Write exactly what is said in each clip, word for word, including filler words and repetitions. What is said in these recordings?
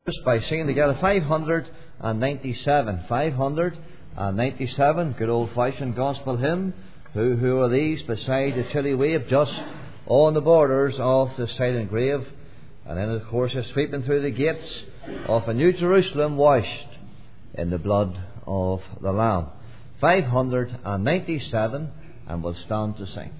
by singing together five hundred ninety-seven. five hundred ninety-seven, good old fashioned gospel hymn. Who, who are these beside the chilly wave, just on the borders of the silent grave? And then, of course, they're sweeping through the gates of a new Jerusalem, washed in the blood of the Lamb. five hundred ninety-seven, and we'll stand to sing.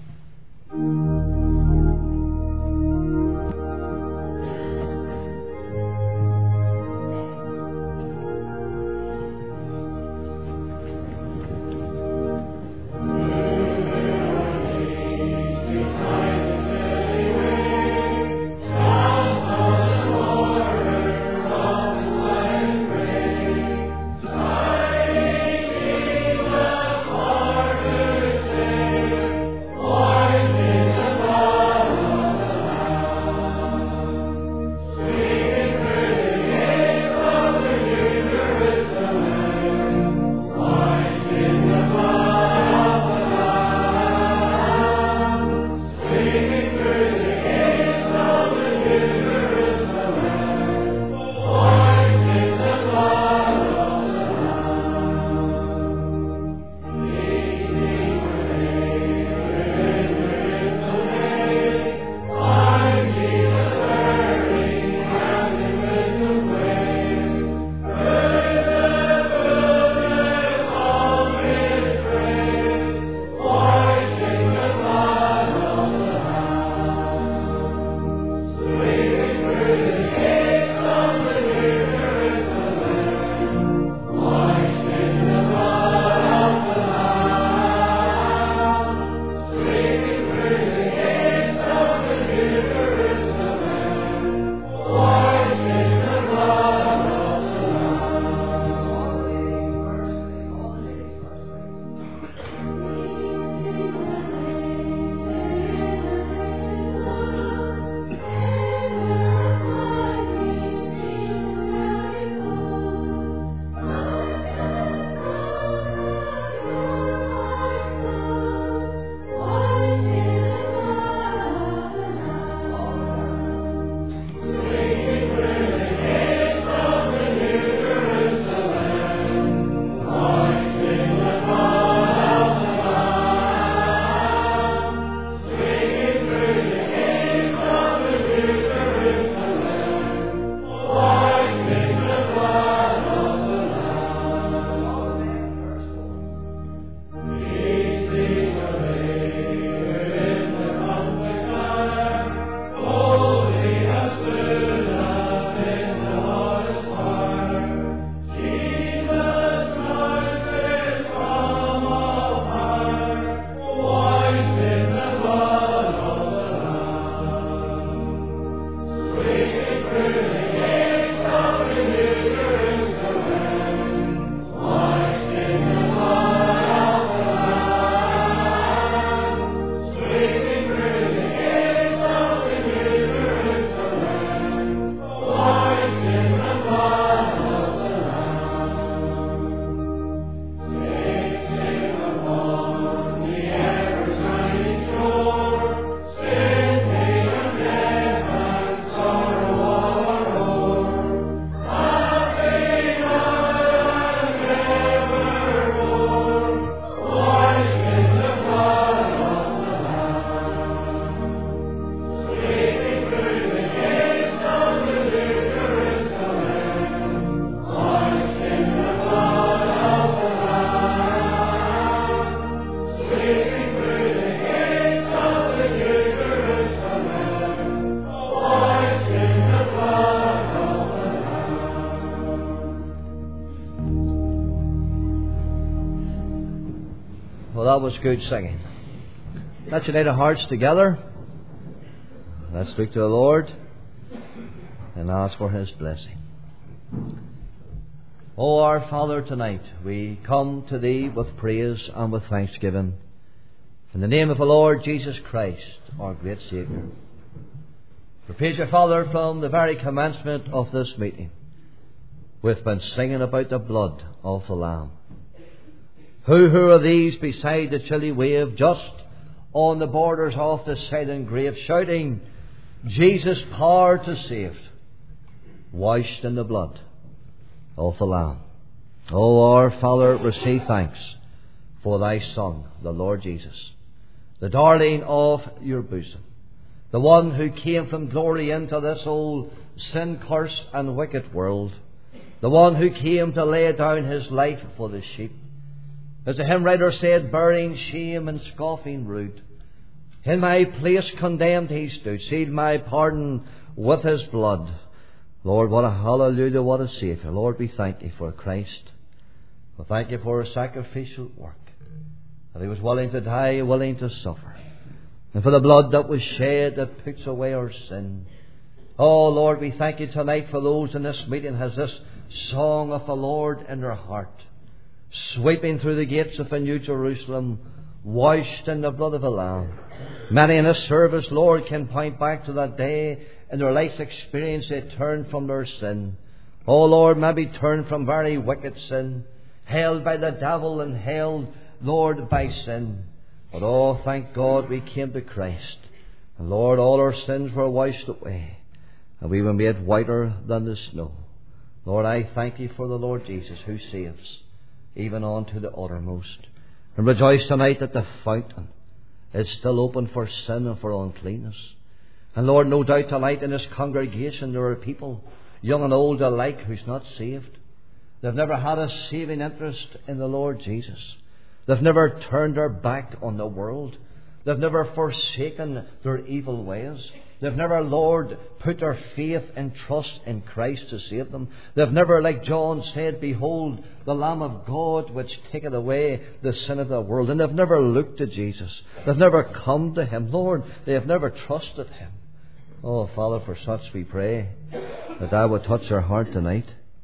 That was good singing. Let's unite our hearts together. Let's speak to the Lord and ask for His blessing. O our Father, tonight we come to Thee with praise and with thanksgiving in the name of the Lord Jesus Christ, our great Saviour. For praise Your Father, from the very commencement of this meeting, we've been singing about the blood of the Lamb. Who, who are these beside the chilly wave, just on the borders of the silent grave, shouting, Jesus, power to save. washed in the blood of the Lamb. O our Father, receive thanks for thy Son, the Lord Jesus, the darling of your bosom, the one who came from glory into this old sin-cursed and wicked world, the one who came to lay down his life for the sheep. As the hymn writer said, bearing shame and scoffing rude, in my place condemned he stood, sealed my pardon with his blood. Lord, what a hallelujah, what a Saviour. Lord, we thank you for Christ. We thank you for his sacrificial work, that he was willing to die, willing to suffer, and for the blood that was shed that puts away our sin. Oh Lord, we thank you tonight for those in this meeting has this song of the Lord in their heart, sweeping through the gates of the New Jerusalem, washed in the blood of the Lamb. Many in this service, Lord, can point back to that day in their life's experience they turned from their sin. Oh Lord, maybe turned from very wicked sin, held by the devil and held, Lord, by sin. But oh, thank God we came to Christ. And Lord, all our sins were washed away, and we were made whiter than the snow. Lord, I thank you for the Lord Jesus who saves, even unto the uttermost. And rejoice tonight that the fountain is still open for sin and for uncleanness. And Lord, no doubt tonight in this congregation there are people, young and old alike, who's not saved. They've never had a saving interest in the Lord Jesus. They've never turned their back on the world. They've never forsaken their evil ways. They've never, Lord, put their faith and trust in Christ to save them. They've never, like John said, behold the Lamb of God which taketh away the sin of the world. And they've never looked to Jesus. They've never come to him. Lord, they have never trusted him. Oh, Father, for such we pray that thou would touch their heart tonight.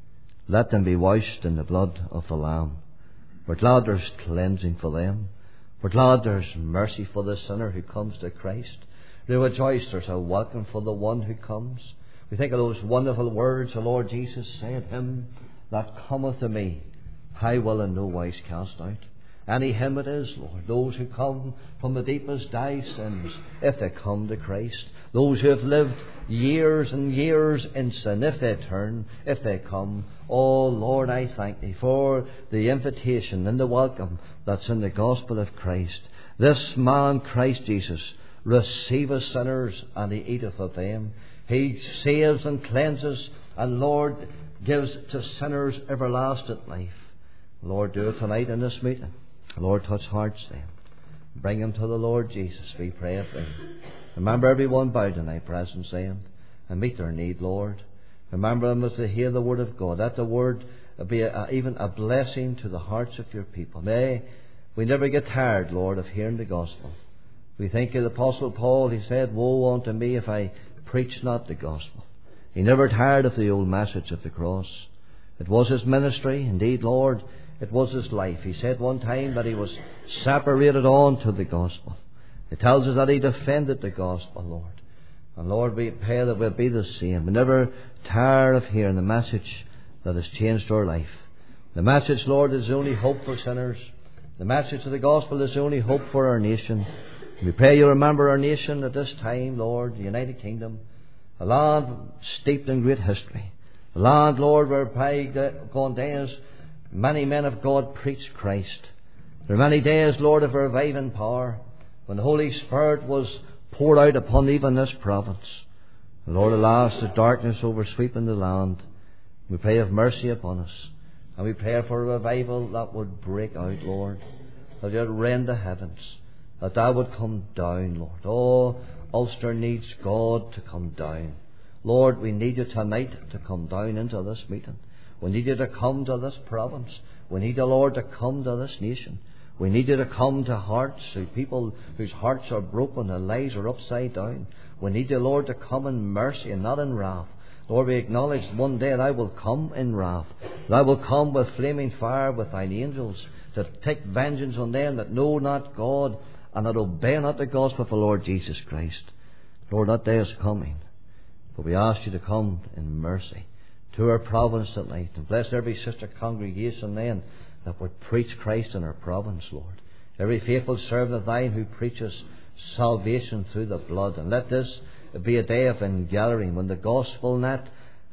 Let them be washed in the blood of the Lamb. We're glad there's cleansing for them. We're glad there's mercy for the sinner who comes to Christ. We rejoice there's a welcome for the one who comes. We think of those wonderful words the Lord Jesus said, him that cometh to me, I will in no wise cast out. Any him it is, Lord. Those who come from the deepest die sins, if they come to Christ. Those who have lived years and years in sin, if they turn, if they come. Oh Lord, I thank thee for the invitation and the welcome that's in the gospel of Christ. This man, Christ Jesus, receiveth sinners and he eateth of them. He saves and cleanses, and Lord, gives to sinners everlasting life. Lord, do it tonight in this meeting. Lord, touch hearts then. Bring them to the Lord Jesus, we pray of thee. Remember everyone bowed in thy presence then, and meet their need, Lord. Remember them as they hear the word of God. Let the word be a, even a blessing to the hearts of your people. May we never get tired, Lord, of hearing the gospel. We think of the Apostle Paul. He said, woe unto me if I preach not the gospel. He never tired of the old message of the cross. It was his ministry. Indeed, Lord, it was his life. He said one time that he was separated on to the gospel. It tells us that he defended the gospel, Lord. And Lord, we pray that we'll be the same. We never tire of hearing the message that has changed our life. The message, Lord, is the only hope for sinners. The message of the gospel is the only hope for our nation. We pray you remember our nation at this time, Lord, the United Kingdom, a land steeped in great history. A land, Lord, where by gone days many men of God preached Christ. There are many days, Lord, of reviving power when the Holy Spirit was poured out upon even this province. Lord, alas, the darkness oversweeping the land. We pray of mercy upon us. And we pray for a revival that would break out, Lord, that you would rend the heavens, that thou would come down, Lord. Oh, Ulster needs God to come down. Lord, we need you tonight to come down into this meeting. We need you to come to this province. We need you, Lord, to come to this nation. We need you to come to hearts, to people whose hearts are broken and lives are upside down. We need you, Lord, to come in mercy and not in wrath. Lord, we acknowledge one day thou will come in wrath. Thou will come with flaming fire with thine angels to take vengeance on them that know not God and that obey not the gospel of the Lord Jesus Christ. Lord, that day is coming. But we ask you to come in mercy to our province tonight, and bless every sister congregation then that would preach Christ in our province, Lord. Every faithful servant of thine who preaches salvation through the blood. And let this be a day of ingathering when the gospel net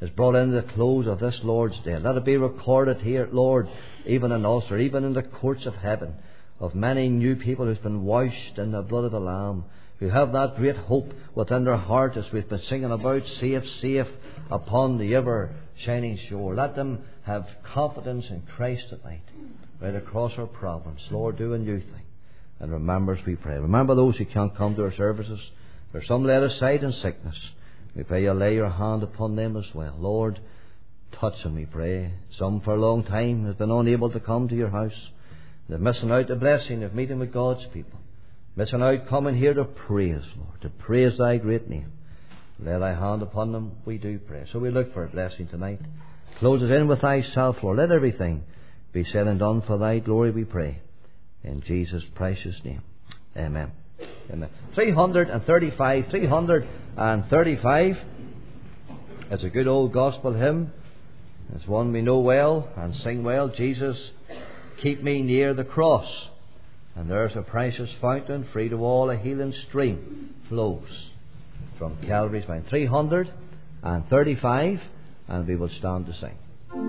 is brought into the close of this Lord's Day. Let it be recorded here, Lord, even in us, or even in the courts of heaven, of many new people who've been washed in the blood of the Lamb, who have that great hope within their heart, as we've been singing about, safe, safe upon the ever-shining shore. Let them have confidence in Christ tonight, right across our province. Lord, do a new thing. And remember us, we pray. Remember those who can't come to our services. There's some laid aside in sickness. We pray you lay your hand upon them as well. Lord, touch them, we pray. Some for a long time have been unable to come to your house. They're missing out the blessing of meeting with God's people. Missing out coming here to praise, Lord, to praise thy great name. Lay thy hand upon them, we do pray. So we look for a blessing tonight. Close us in with thyself, Lord. Let everything be said and done for thy glory, we pray. In Jesus' precious name. Amen. Amen. three hundred thirty-five. three hundred thirty-five. It's a good old gospel hymn. It's one we know well and sing well. Jesus, keep me near the cross. And there's a precious fountain, free to all, a healing stream flows from Calvary's mount. three hundred thirty-five, and we will stand to sing.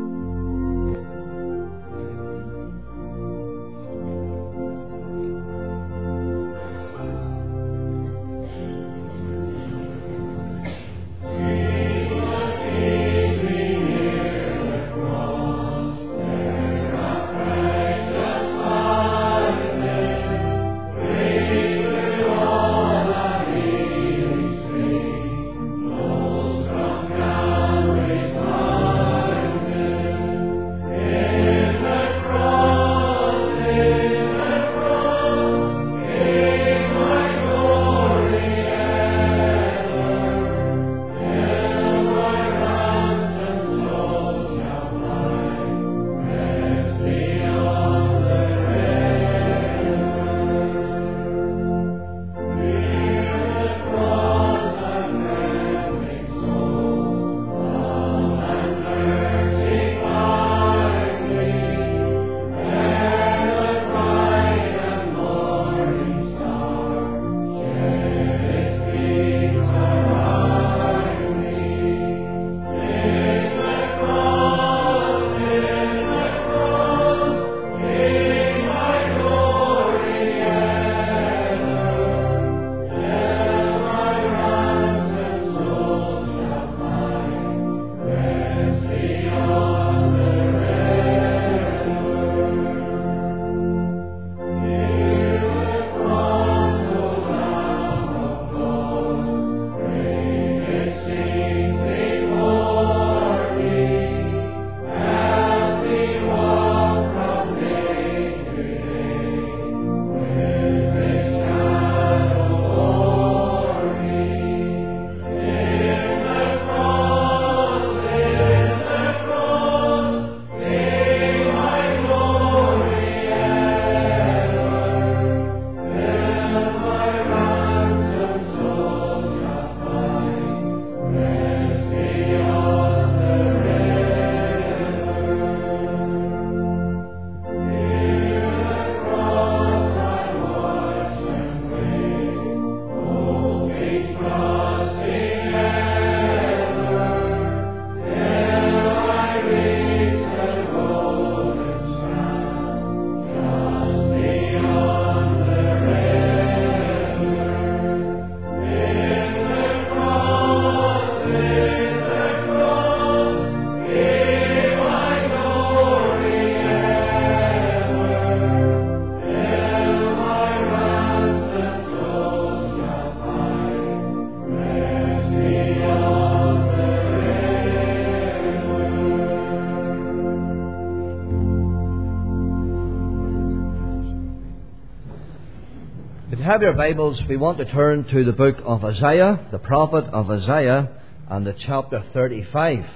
Have your Bibles, we want to turn to the book of Isaiah, the prophet of Isaiah, and the chapter thirty-five.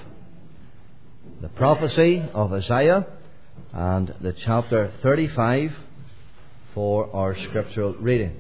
The prophecy of Isaiah and the chapter thirty-five for our scriptural reading.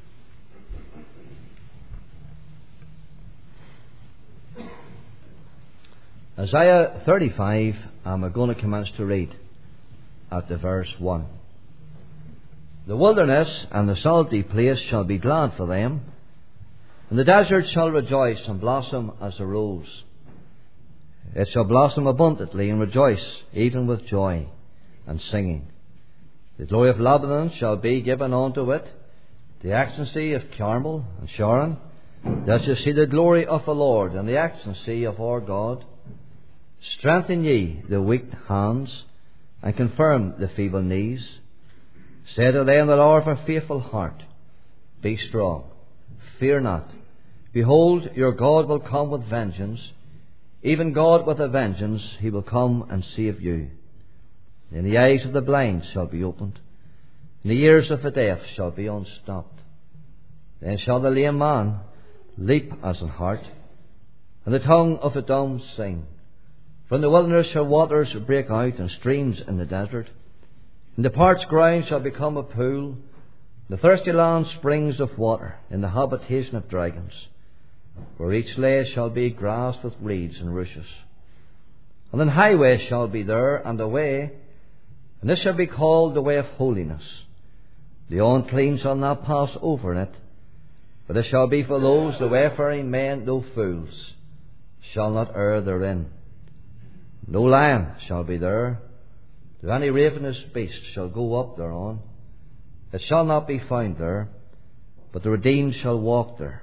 Isaiah thirty-five, and we're going to commence to read at the verse one. The wilderness and the salty place shall be glad for them, and the desert shall rejoice and blossom as a rose. It shall blossom abundantly and rejoice, even with joy and singing. The glory of Lebanon shall be given unto it, the excellency of Carmel and Sharon. Thou shalt see the glory of the Lord and the excellency of our God. Strengthen ye the weak hands, and confirm the feeble knees. Say to them that are of a faithful heart, be strong, fear not. Behold, your God will come with vengeance, even God with a vengeance, he will come and save you. Then the eyes of the blind shall be opened, and the ears of the deaf shall be unstopped. Then shall the lame man leap as an hart, and the tongue of the dumb sing. From the wilderness shall waters break out, and streams in the desert. And the parched ground shall become a pool, the thirsty land springs of water, in the habitation of dragons, where each lay shall be grassed with reeds and rushes. And an highway shall be there, and a way, and this shall be called the way of holiness. The unclean shall not pass over it, but it shall be for those, the wayfaring men, no fools, shall not err therein. No lion shall be there, to any ravenous beast shall go up thereon. It shall not be found there, but the redeemed shall walk there.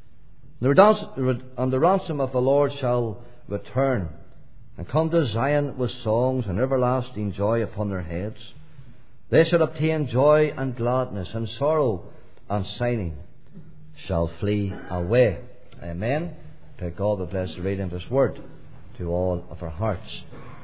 And the ransom of the Lord shall return, and come to Zion with songs and everlasting joy upon their heads. They shall obtain joy and gladness, and sorrow and sighing shall flee away. Amen. May God be blessed to read in His word to all of our hearts.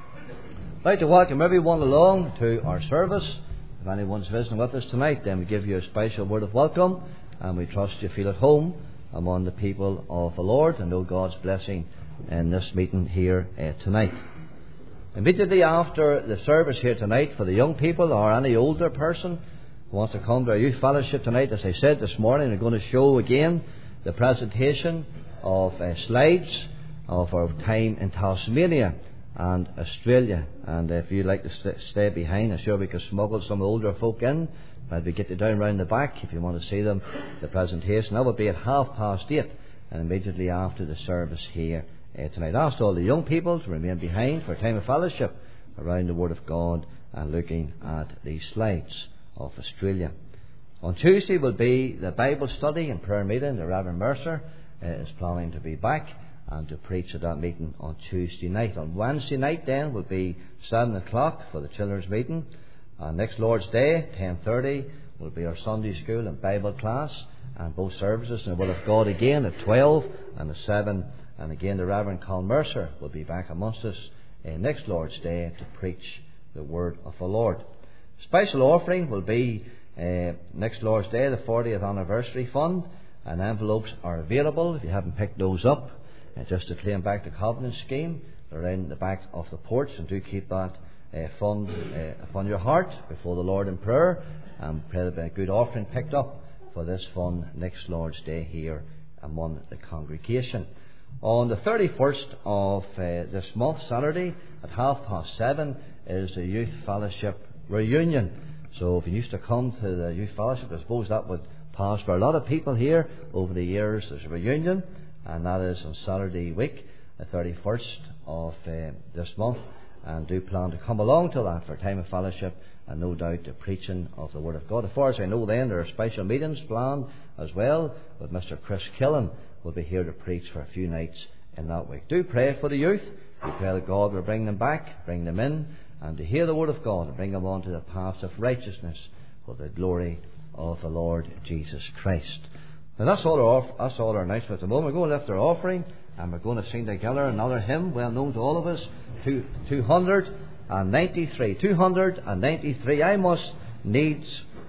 I'd like to welcome everyone along to our service. If anyone's visiting with us tonight, then we give you a special word of welcome, and we trust you feel at home among the people of the Lord and know God's blessing in this meeting here uh, tonight. Immediately after the service here tonight, for the young people or any older person who wants to come to our youth fellowship tonight, as I said this morning, we're going to show again the presentation of uh, slides of our time in Tasmania and Australia. And if you'd like to st- stay behind, I'm sure we could smuggle some older folk in. Maybe get you down round the back if you want to see them, the presentation. That would be at half past eight, and immediately after the service here uh, tonight. I asked all the young people to remain behind for a time of fellowship around the Word of God and looking at these slides of Australia. On Tuesday will be the Bible study and prayer meeting. The Reverend Mercer uh, is planning to be back and to preach at that meeting on Tuesday night. On Wednesday night then will be seven o'clock for the children's meeting. And next Lord's Day, ten thirty, will be our Sunday school and Bible class, and both services in the Will of God again at twelve and at seven. And again the Reverend Colin Mercer will be back amongst us uh, next Lord's Day to preach the Word of the Lord. Special offering will be uh, next Lord's Day, the fortieth anniversary fund, and envelopes are available if you haven't picked those up. Uh, just to claim back the Covenant scheme, they're in the back of the porch, and do keep that uh, fund uh, upon your heart before the Lord in prayer, and pray that a good offering picked up for this fund next Lord's Day here among the congregation. On the thirty-first of uh, this month, Saturday, at half past seven, is the Youth Fellowship reunion. So if you used to come to the Youth Fellowship, I suppose that would pass for a lot of people here over the years. There's a reunion, and that is on Saturday week, the thirty-first of uh, this month, and do plan to come along to that for a time of fellowship, and no doubt the preaching of the Word of God. As far as I know then, there are special meetings planned as well, with Mister Chris Killen will be here to preach for a few nights in that week. Do pray for the youth. We pray that God will bring them back, bring them in, and to hear the Word of God and bring them on to the path of righteousness for the glory of the Lord Jesus Christ. Now that's all our, that's all our announcement at the moment. We're going to lift our offering, and we're going to sing together another hymn well known to all of us, two, two hundred ninety-three. two hundred ninety-three. I must needs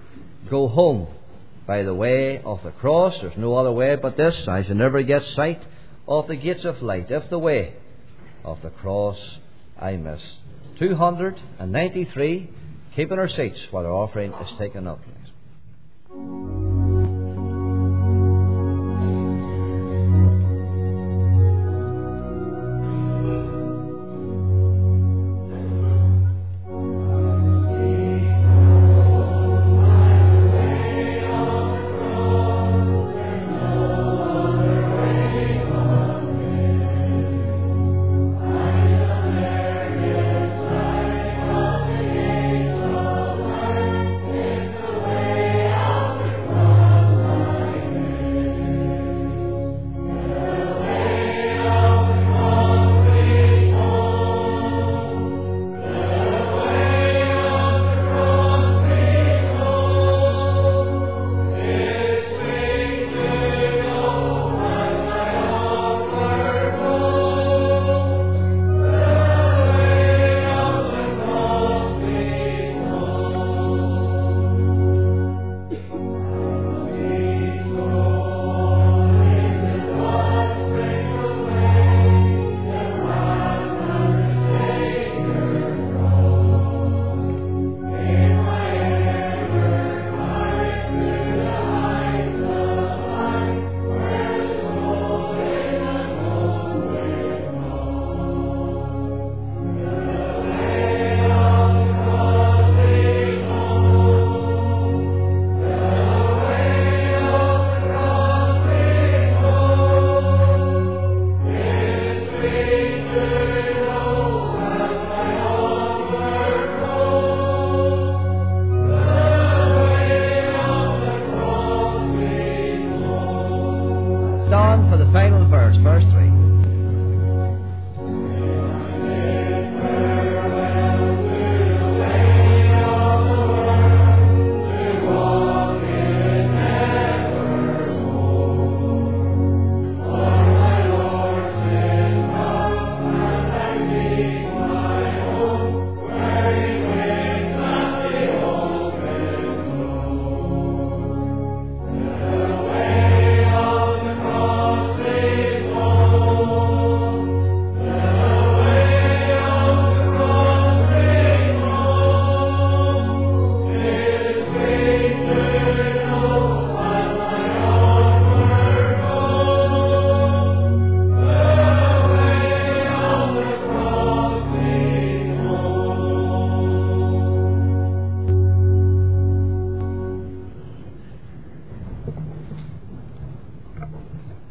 go home by the way of the cross. There's no other way but this. I shall never get sight of the gates of light if the way of the cross I miss. two hundred ninety-three. Keeping our seats while our offering is taken up. I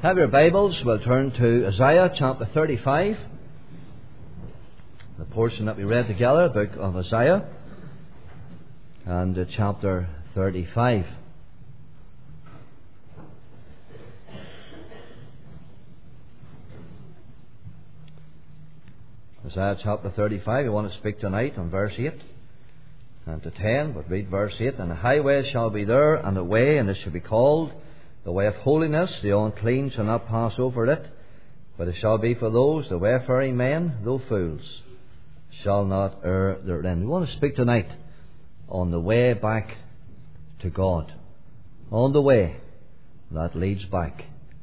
Have your Bibles, we'll turn to Isaiah chapter thirty-five. The portion that we read together, the book of Isaiah, and uh, chapter thirty-five. Isaiah chapter thirty-five, we want to speak tonight on verse eight and to ten, but read verse eight. And a highway shall be there, and a way, and it shall be called the way of holiness. The unclean shall not pass over it, but it shall be for those, the wayfaring men, though fools, shall not err therein. We want to speak tonight on the way back to God, on the way that leads back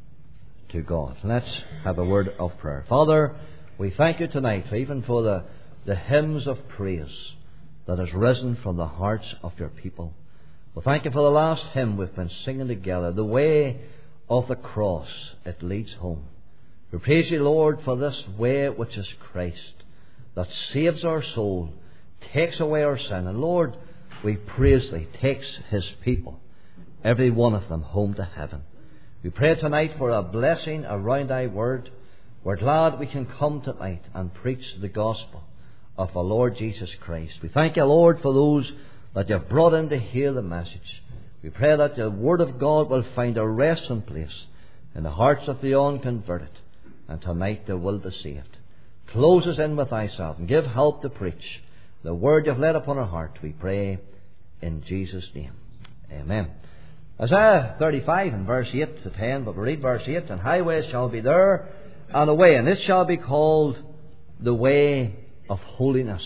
to God. Let's have a word of prayer. Father, we thank you tonight even for the, the hymns of praise that has risen from the hearts of your people. We thank you for the last hymn we've been singing together, the way of the cross, it leads home. We praise you, Lord, for this way which is Christ, that saves our soul, takes away our sin. And Lord, we praise thee, takes his people, every one of them, home to heaven. We pray tonight for a blessing around thy word. We're glad we can come tonight and preach the gospel of the Lord Jesus Christ. We thank you, Lord, for those that you've brought in to hear the message. We pray that the word of God will find a resting place in the hearts of the unconverted, and tonight they will be saved. Close us in with thyself and give help to preach the word you've laid upon our heart, we pray in Jesus' name. Amen. Isaiah thirty-five and verse eight to ten, but we read verse eight. And highways shall be there, and a way, and it shall be called the way of holiness.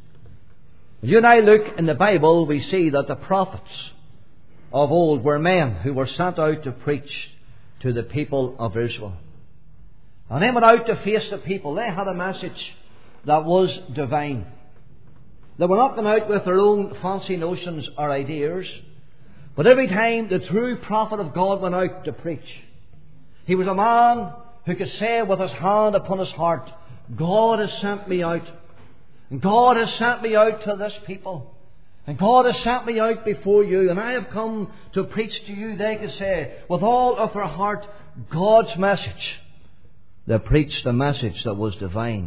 When you and I look in the Bible, we see that the prophets of old were men who were sent out to preach to the people of Israel. And they went out to face the people. They had a message that was divine. They were not going out with their own fancy notions or ideas, but every time the true prophet of God went out to preach, he was a man who could say with his hand upon his heart, God has sent me out. And God has sent me out to this people. And God has sent me out before you. And I have come to preach to you, they could say, with all of their heart, God's message. They preached the message that was divine.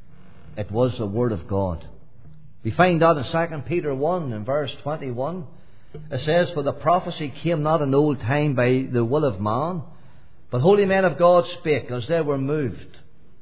It was the Word of God. We find that in Second Peter one in verse twenty-one. It says, for the prophecy came not in old time by the will of man, but holy men of God spake as they were moved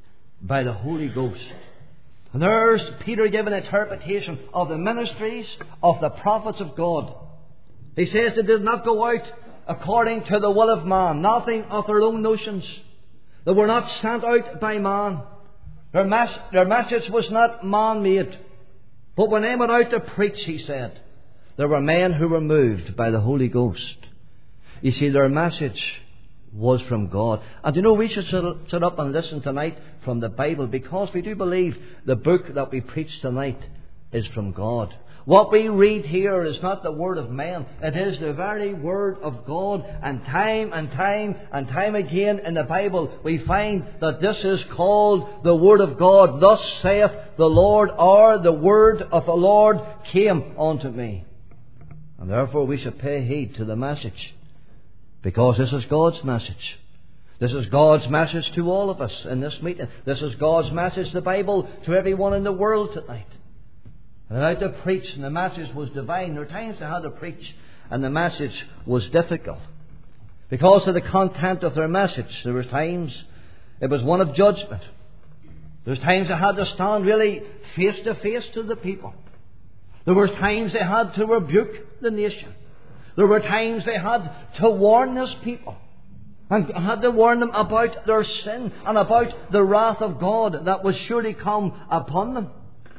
by the Holy Ghost. And there's Peter giving interpretation of the ministries of the prophets of God. He says they did not go out according to the will of man, nothing of their own notions. They were not sent out by man. Their, mas- their message was not man-made. But when they went out to preach, he said, there were men who were moved by the Holy Ghost. You see, their message was from God. And you know, we should sit, sit up and listen tonight from the Bible, because we do believe the book that we preach tonight is from God. What we read here is not the word of man. It is the very word of God. And time and time and time again in the Bible we find that this is called the word of God. Thus saith the Lord, or the word of the Lord came unto me. And therefore we should pay heed to the message, because this is God's message. This is God's message to all of us in this meeting. This is God's message, the Bible, to everyone in the world tonight. And they had to preach, and the message was divine. There were times they had to preach, and the message was difficult. Because of the content of their message, there were times it was one of judgment. There were times they had to stand really face to face to the people. There were times they had to rebuke the nation. There were times they had to warn his people, and had to warn them about their sin and about the wrath of God that was sure to come upon them.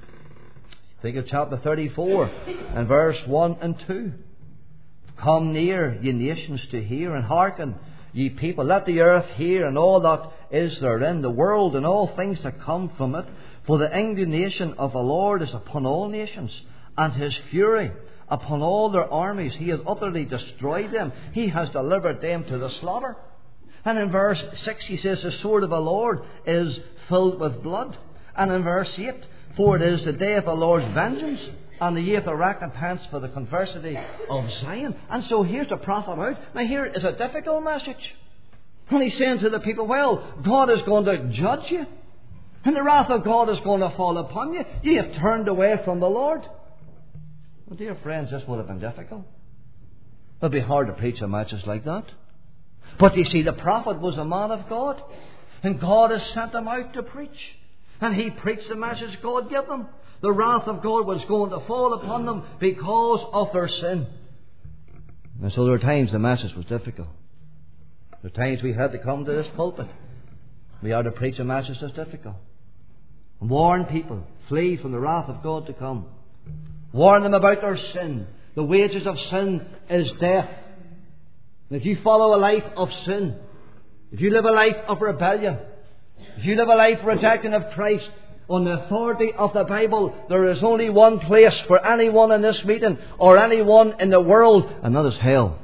Think of chapter thirty-four and verse one and two. Come near, ye nations, to hear, and hearken, ye people. Let the earth hear, and all that is therein, the world and all things that come from it. For the indignation of the Lord is upon all nations, and his fury upon all their armies. He has utterly destroyed them. He has delivered them to the slaughter. And in verse six he says, the sword of the Lord is filled with blood. And in verse eight, for it is the day of the Lord's vengeance, and the year of the recompense for the conversity of Zion. And so here's the prophet out. Now here is a difficult message. And he's saying to the people, well, God is going to judge you. And the wrath of God is going to fall upon you. You have turned away from the Lord. Well, dear friends, this would have been difficult. It would be hard to preach a message like that. But you see, the prophet was a man of God. And God has sent him out to preach. And he preached the message God gave them. The wrath of God was going to fall upon them because of their sin. And so there were times the message was difficult. There were times we had to come to this pulpit. We had to preach a message that's difficult. And warn people, flee from the wrath of God to come. Warn them about their sin. The wages of sin is death. And if you follow a life of sin, if you live a life of rebellion, if you live a life rejecting of Christ, on the authority of the Bible, there is only one place for anyone in this meeting or anyone in the world, and that is hell.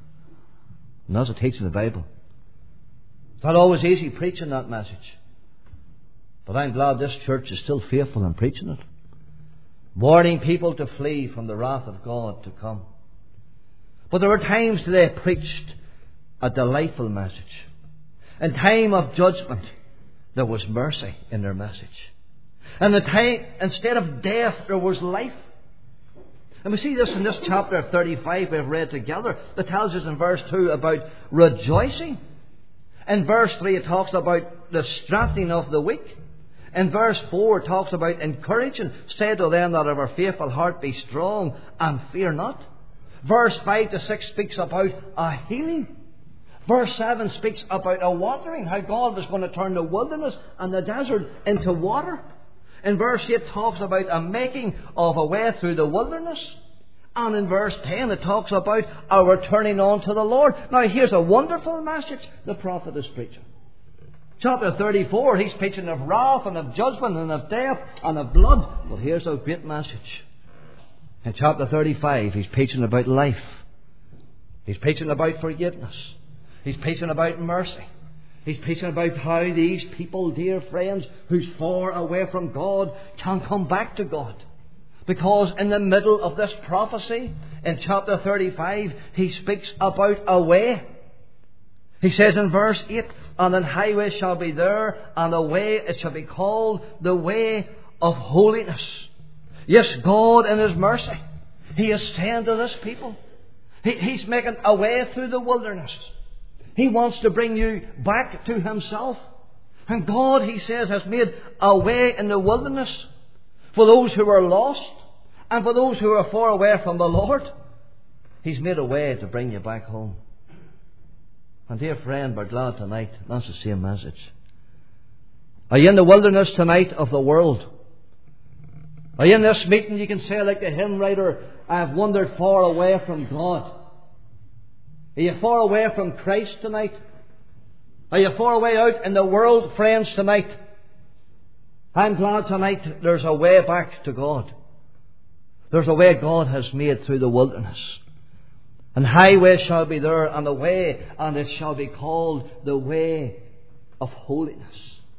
And that's a teaching of the Bible. It's not always easy preaching that message. But I'm glad this church is still faithful in preaching it. Warning people to flee from the wrath of God to come. But there were times they preached a delightful message. In time of judgment, there was mercy in their message. And the time, instead of death, there was life. And we see this in this chapter thirty-five we've read together, that tells us in verse two about rejoicing. In verse three it talks about the strengthening of the weak. In verse four it talks about encouraging. Say to them that of our faithful heart be strong and fear not. Verse five to six speaks about a healing. Verse seven speaks about a watering, how God was going to turn the wilderness and the desert into water. In verse eight talks about a making of a way through the wilderness. And in verse ten it talks about our returning on to the Lord. Now here's a wonderful message the prophet is preaching. Chapter thirty-four, he's preaching of wrath and of judgment and of death and of blood. Well, here's a great message. In chapter thirty-five, he's preaching about life. He's preaching about forgiveness. He's preaching about mercy. He's preaching about how these people, dear friends, who's far away from God, can come back to God. Because in the middle of this prophecy, in chapter thirty-five, he speaks about a way. He says in verse eight, and an highway shall be there, and a way it shall be called the way of holiness. Yes, God in His mercy, He is saying to this people, he, He's making a way through the wilderness. He wants to bring you back to Himself. And God, He says, has made a way in the wilderness for those who are lost and for those who are far away from the Lord. He's made a way to bring you back home. And dear friend, we're glad tonight that's the same message. Are you in the wilderness tonight of the world? Are you in this meeting, you can say like the hymn writer, I have wandered far away from God. Are you far away from Christ tonight? Are you far away out in the world, friends, tonight? I'm glad tonight there's a way back to God. There's a way God has made through the wilderness. And highway shall be there, and a way, and it shall be called the way of holiness.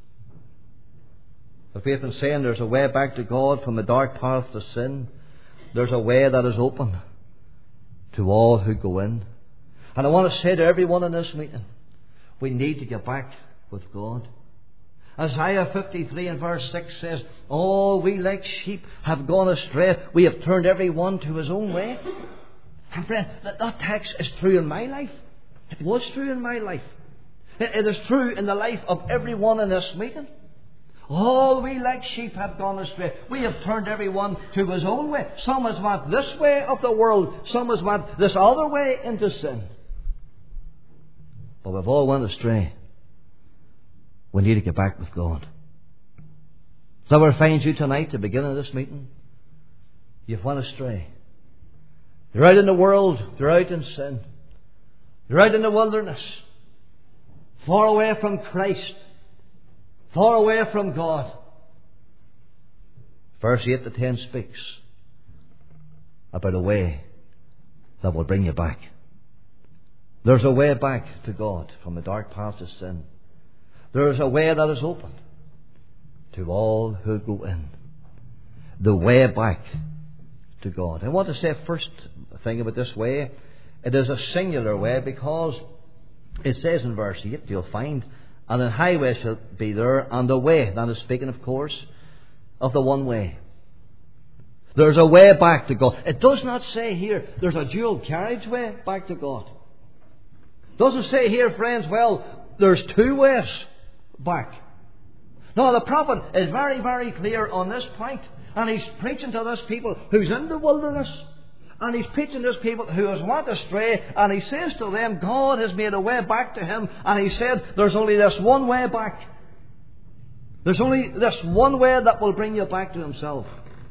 If we have been saying there's a way back to God from the dark path to sin, there's a way that is open to all who go in. And I want to say to everyone in this meeting, we need to get back with God. Isaiah fifty-three and verse six says, all we like sheep have gone astray. We have turned every one to his own way. And friend, that, that text is true in my life. It was true in my life. It, it is true in the life of everyone in this meeting. All we like sheep have gone astray. We have turned everyone to his own way. Some has went this way of the world. Some has went this other way into sin. But we've all went astray. We need to get back with God. So where I find you tonight, at the beginning of this meeting, you've went astray. You're out in the world. You're out in sin. You're out in the wilderness. Far away from Christ. Far away from God. Verse eight to ten speaks about a way that will bring you back. There's a way back to God from the dark path of sin. There is a way that is open to all who go in. The way back to God. I want to say first thing about this way. It is a singular way because It says in verse eight, you'll find, and an highway shall be there, and a way. That is speaking, of course, of the one way. There's a way back to God. It does not say here there's a dual carriageway back to God. It doesn't say here, friends, well, there's two ways back. No, the prophet is very, very clear on this point. And he's preaching to this people who's in the wilderness. And he's preaching to this people who has went astray. And he says to them, God has made a way back to him. And he said, there's only this one way back. There's only this one way that will bring you back to himself.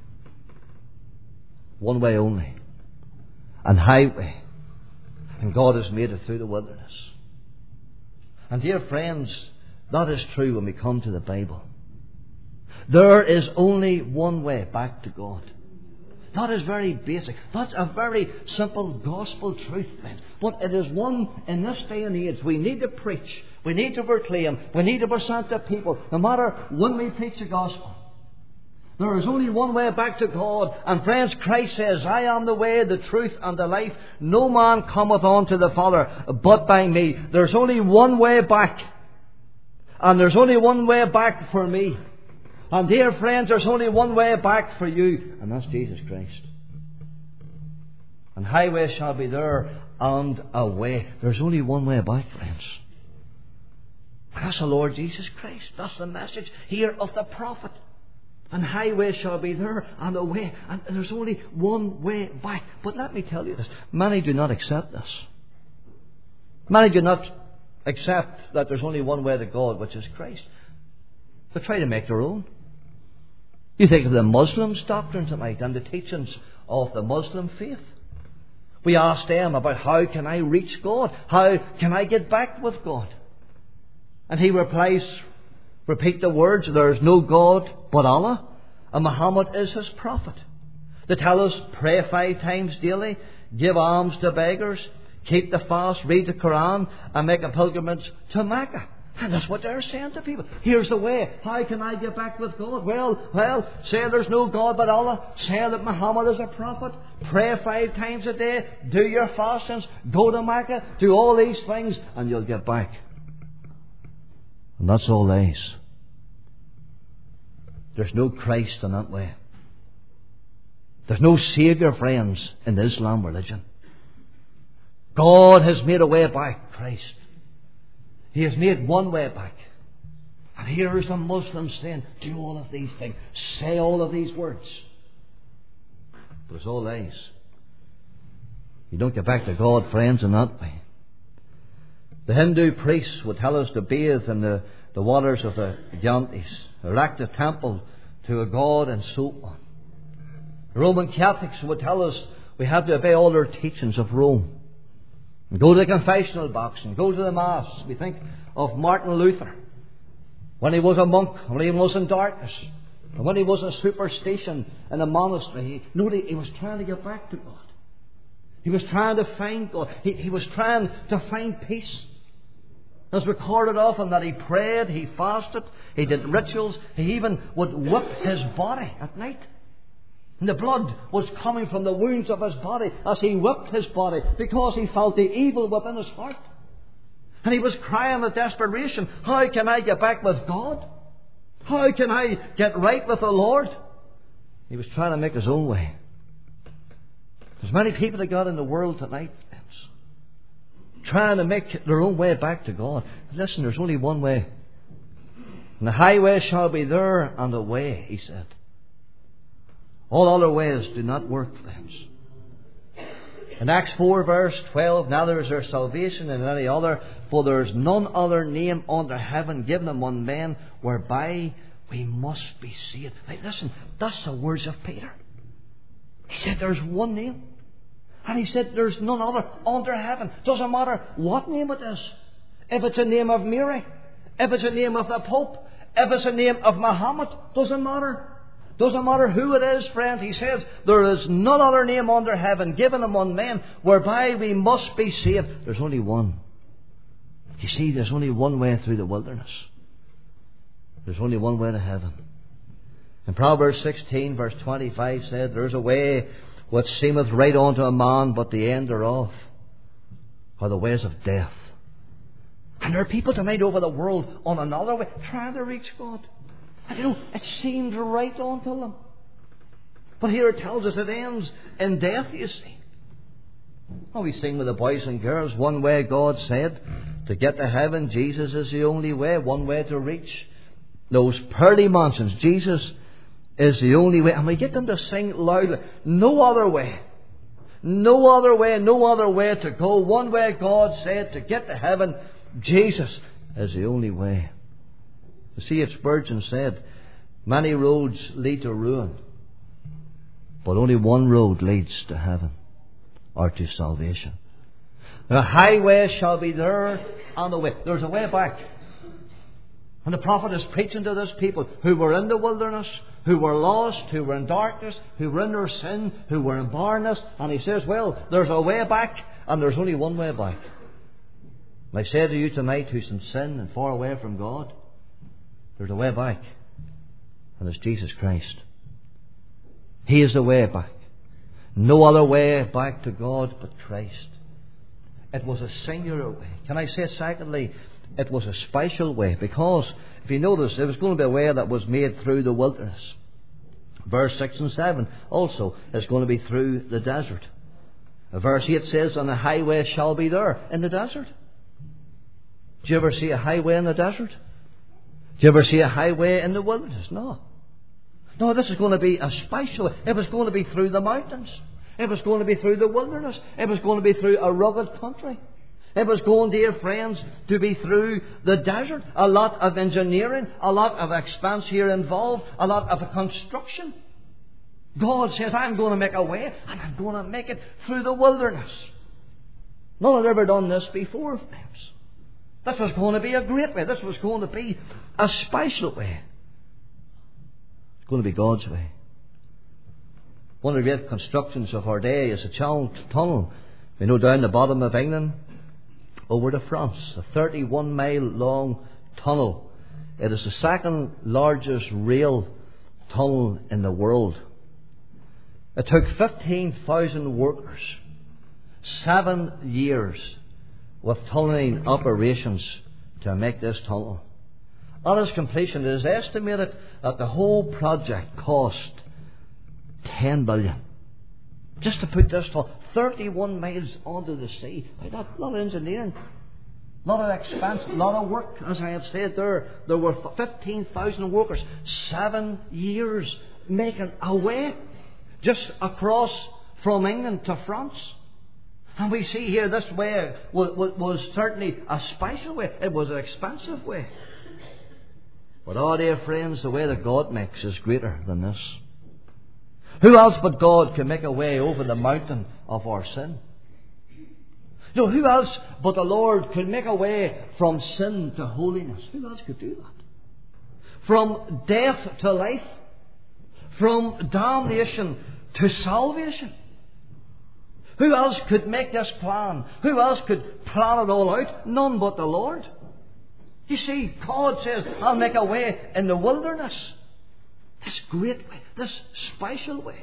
One way only. And highway. And God has made it through the wilderness. And dear friends, that is true when we come to the Bible. There is only one way back to God. That is very basic. That's a very simple gospel truth, friends. But it is one in this day and age we need to preach. We need to proclaim. We need to present to people. No matter when we preach the gospel. There is only one way back to God. And friends, Christ says, I am the way, the truth and the life. No man cometh unto the Father but by me. There's only one way back. And there's only one way back for me. And dear friends, there's only one way back for you. And that's Jesus Christ. And highway shall be there and a way. There's only one way back, friends. That's the Lord Jesus Christ. That's the message here of the prophet. And highway shall be there and a way. And there's only one way back. But let me tell you this. Many do not accept this. Many do not accept that there's only one way to God, which is Christ. They try to make their own. You think of the Muslims' doctrine tonight and the teachings of the Muslim faith. We ask them about how can I reach God? How can I get back with God? And he replies, repeat the words, there is no God but Allah, and Muhammad is his prophet. They tell us, pray five times daily, give alms to beggars, keep the fast, read the Quran, and make a pilgrimage to Mecca. And that's what they're saying to people. Here's the way. How can I get back with God? Well, well, say there's no God but Allah. Say that Muhammad is a prophet. Pray five times a day. Do your fastings. Go to Mecca. Do all these things and you'll get back. And that's all lies. There's no Christ in that way. There's no Saviour, friends, in the Islam religion. God has made a way back, Christ. He has made one way back. And here is a Muslim saying, do all of these things. Say all of these words. But it's all lies. You don't get back to God, friends, in that way. The Hindu priests would tell us to bathe in the, the waters of the Ganges, erect a temple to a god and so on. The Roman Catholics would tell us we have to obey all their teachings of Rome. And go to the confessional box and go to the Mass. We think of Martin Luther. When he was a monk, when he was in darkness, and when he was a superstition in a monastery, he, notice, he was trying to get back to God. He was trying to find God. He, he was trying to find peace. It's recorded of him that he prayed, he fasted, he did rituals, he even would whip his body at night. And the blood was coming from the wounds of his body as he whipped his body because he felt the evil within his heart. And he was crying with desperation, how can I get back with God? How can I get right with the Lord? He was trying to make his own way. There's many people that got in the world tonight, trying to make their own way back to God. Listen, there's only one way. And the highway shall be there and a way, he said. All other ways do not work, friends. In Acts four verse twelve, neither is there salvation in any other, for there is none other name under heaven given among men whereby we must be saved. Now listen, that's the words of Peter. He said there's one name. And he said there's none other under heaven. Doesn't matter what name it is. If it's a name of Mary, if it's a name of the Pope, if it's a name of Muhammad, doesn't matter. Doesn't matter who it is, friend. He says there is none other name under heaven given among men whereby we must be saved. There's only one. You see, there's only one way through the wilderness. There's only one way to heaven. In Proverbs sixteen verse twenty-five said, there is a way which seemeth right unto a man, but the end thereof are the ways of death. And there are people tonight over the world on another way trying to reach God. And you know, it seems right unto them. But here it tells us it ends in death, you see. Oh, we sing with the boys and girls, one way God said, to get to heaven, Jesus is the only way, one way to reach those pearly mansions. Jesus is the only way. And we get them to sing loudly, no other way. No other way, no other way to go. One way God said to get to heaven, Jesus is the only way. You see, it's Spurgeon said, many roads lead to ruin, but only one road leads to heaven, or to salvation. The highway shall be there on the way. There's a way back. And the prophet is preaching to those people who were in the wilderness, who were lost, who were in darkness, who were in their sin, who were in barrenness. And he says, well, there's a way back, and there's only one way back. And I say to you tonight, who's in sin and far away from God, there's a way back. And it's Jesus Christ. He is the way back. No other way back to God but Christ. It was a singular way. Can I say secondly, it was a special way, because if you notice, it was going to be a way that was made through the wilderness. Verse six and seven also is going to be through the desert. Verse eight says, and the highway shall be there in the desert. Do you ever see a highway in the desert? Do you ever see a highway in the wilderness? No. No, this is going to be a special way. It was going to be through the mountains. It was going to be through the wilderness. It was going to be through a rugged country. It was going, dear friends, to be through the desert. A lot of engineering, a lot of expense here involved, a lot of construction. God says, I'm going to make a way, and I'm going to make it through the wilderness. No one had ever done this before, friends. This was going to be a great way. This was going to be a special way. It's going to be God's way. One of the great constructions of our day is a channel tunnel, you know, down the bottom of England over to France. A thirty-one mile long tunnel. It is the second largest rail tunnel in the world. It took fifteen thousand workers seven years with tunneling operations to make this tunnel. At its completion, it is estimated that the whole project cost ten billion. Just to put this tunnel thirty-one miles onto the sea. That's a lot of engineering, a lot of expense, a lot of work. As I have said there, there were fifteen thousand workers, seven years making a way just across from England to France. And we see here this way was, was, was certainly a special way. It was an expensive way. But oh dear friends, the way that God makes is greater than this. Who else but God can make a way over the mountain of our sin? You know, who else but the Lord could make a way from sin to holiness? Who else could do that? From death to life? From damnation to salvation? Who else could make this plan? Who else could plan it all out? None but the Lord. You see, God says, I'll make a way in the wilderness. This great way, this special way.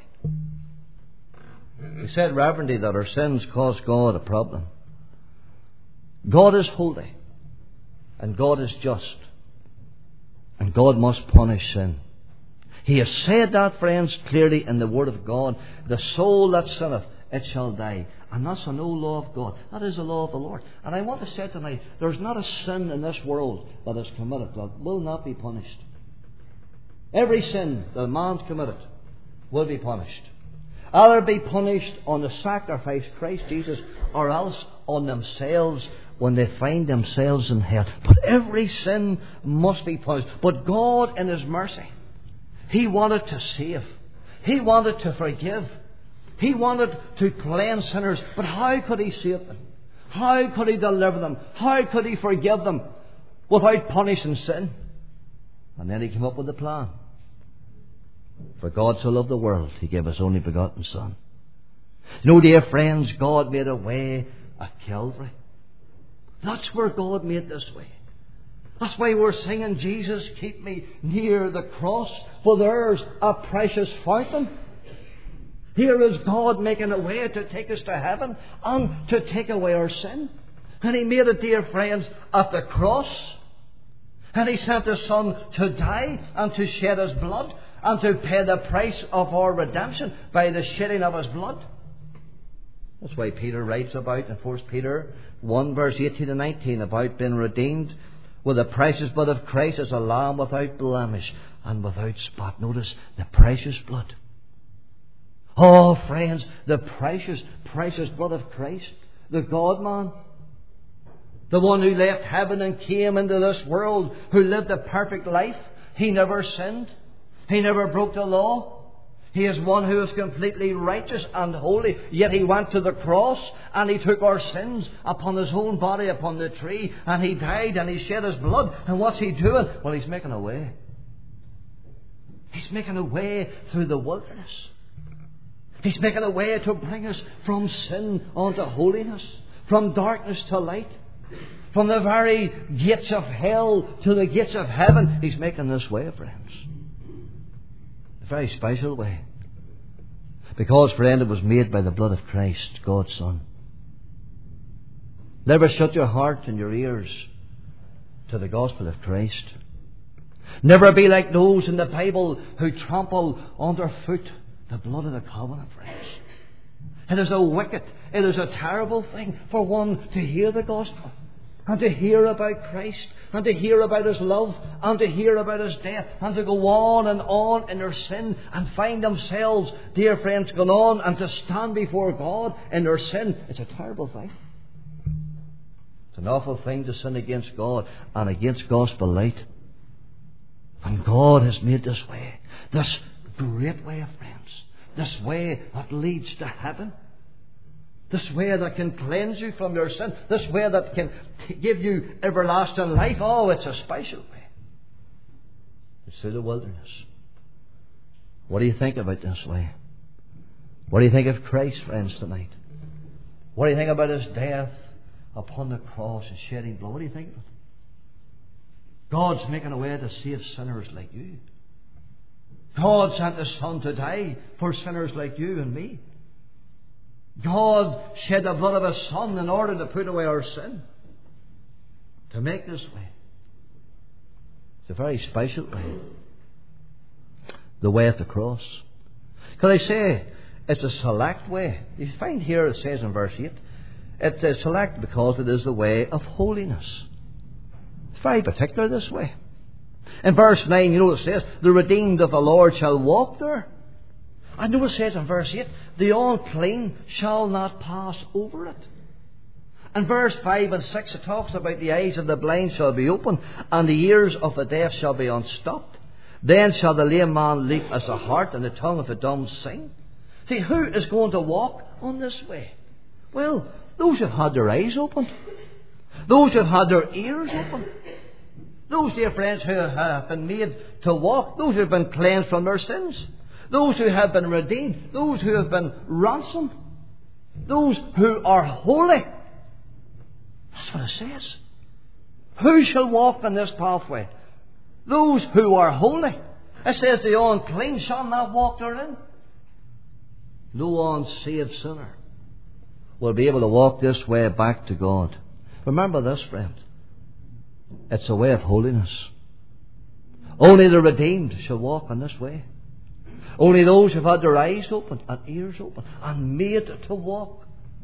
We said reverently that our sins cause God a problem. God is holy, and God is just, and God must punish sin. He has said that, friends, clearly in the Word of God. The soul that sinneth, it shall die. And that's a no law of God. That is the law of the Lord. And I want to say tonight, there's not a sin in this world that is committed that will not be punished. Every sin that a man's committed will be punished. Either be punished on the sacrifice, Christ Jesus, or else on themselves when they find themselves in hell. But every sin must be punished. But God, in His mercy, He wanted to save. He wanted to forgive. He wanted to cleanse sinners. But how could He save them? How could He deliver them? How could He forgive them without punishing sin? And then He came up with a plan. For God so loved the world, He gave His only begotten Son. You know, dear friends, God made a way at Calvary. That's where God made this way. That's why we're singing, Jesus, keep me near the cross, for there's a precious fountain. Here is God making a way to take us to heaven and to take away our sin. And He made it, dear friends, at the cross. And He sent His Son to die and to shed His blood and to pay the price of our redemption by the shedding of His blood. That's why Peter writes about in First Peter one verse eighteen and nineteen about being redeemed with the precious blood of Christ as a lamb without blemish and without spot. Notice the precious blood. Oh, friends, the precious, precious blood of Christ, the God-man, the one who left heaven and came into this world, who lived a perfect life. He never sinned. He never broke the law. He is one who is completely righteous and holy. Yet He went to the cross and He took our sins upon His own body upon the tree. And He died and He shed His blood. And what's He doing? Well, He's making a way. He's making a way through the wilderness. He's making a way to bring us from sin unto holiness, from darkness to light, from the very gates of hell to the gates of heaven. He's making this way, friends. A very special way. Because, friend, it was made by the blood of Christ, God's Son. Never shut your heart and your ears to the gospel of Christ. Never be like those in the Bible who trample underfoot the blood of the covenant, friends. It is a wicked, it is a terrible thing for one to hear the gospel and to hear about Christ and to hear about His love and to hear about His death and to go on and on in their sin and find themselves, dear friends, going on and to stand before God in their sin. It's a terrible thing. It's an awful thing to sin against God and against gospel light. And God has made this way, this great way, friends, this way that leads to heaven, this way that can cleanse you from your sin, this way that can t- give you everlasting life. Oh, it's a special way. It's through the wilderness. What do you think about this way? What do you think of Christ, friends, tonight? What do you think about His death upon the cross and shedding blood? What do you think of it? God's making a way to save sinners like you. God sent His Son to die for sinners like you and me. God shed the blood of His Son in order to put away our sin, to make this way. It's a very special way. The way of the cross. Because I say it's a select way. You find here it says in verse eight, it's a select because it is the way of holiness. It's very particular, this way. In verse nine, you know it says, the redeemed of the Lord shall walk there. I know it says in verse eight, the unclean shall not pass over it. In verse five and six it talks about the eyes of the blind shall be opened, and the ears of the deaf shall be unstopped. Then shall the lame man leap as a hart, and the tongue of the dumb sing. See, who is going to walk on this way? Well, those who have had their eyes opened. Those who have had their ears opened. Those, dear friends, who have been made to walk. Those who have been cleansed from their sins. Those who have been redeemed. Those who have been ransomed. Those who are holy. That's what it says. Who shall walk on this pathway? Those who are holy. It says the unclean shall not walk therein. No unsaved sinner will be able to walk this way back to God. Remember this, friend. It's a way of holiness. Only the redeemed shall walk on this way. Only those who have had their eyes opened and ears opened and made to walk.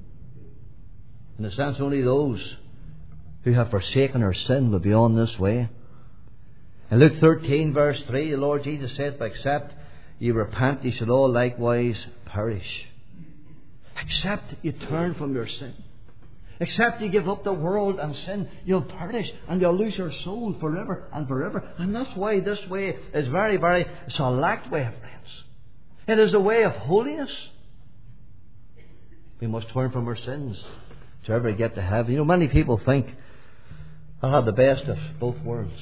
In a sense, only those who have forsaken their sin will be on this way. In Luke thirteen verse three, the Lord Jesus said, except ye repent, ye shall all likewise perish. Except you turn from your sin. Except you give up the world and sin, you'll perish and you'll lose your soul forever and forever. And that's why this way is very, very select way, friends. It is a way of holiness. We must turn from our sins to ever get to heaven. You know, many people think I'll have the best of both worlds.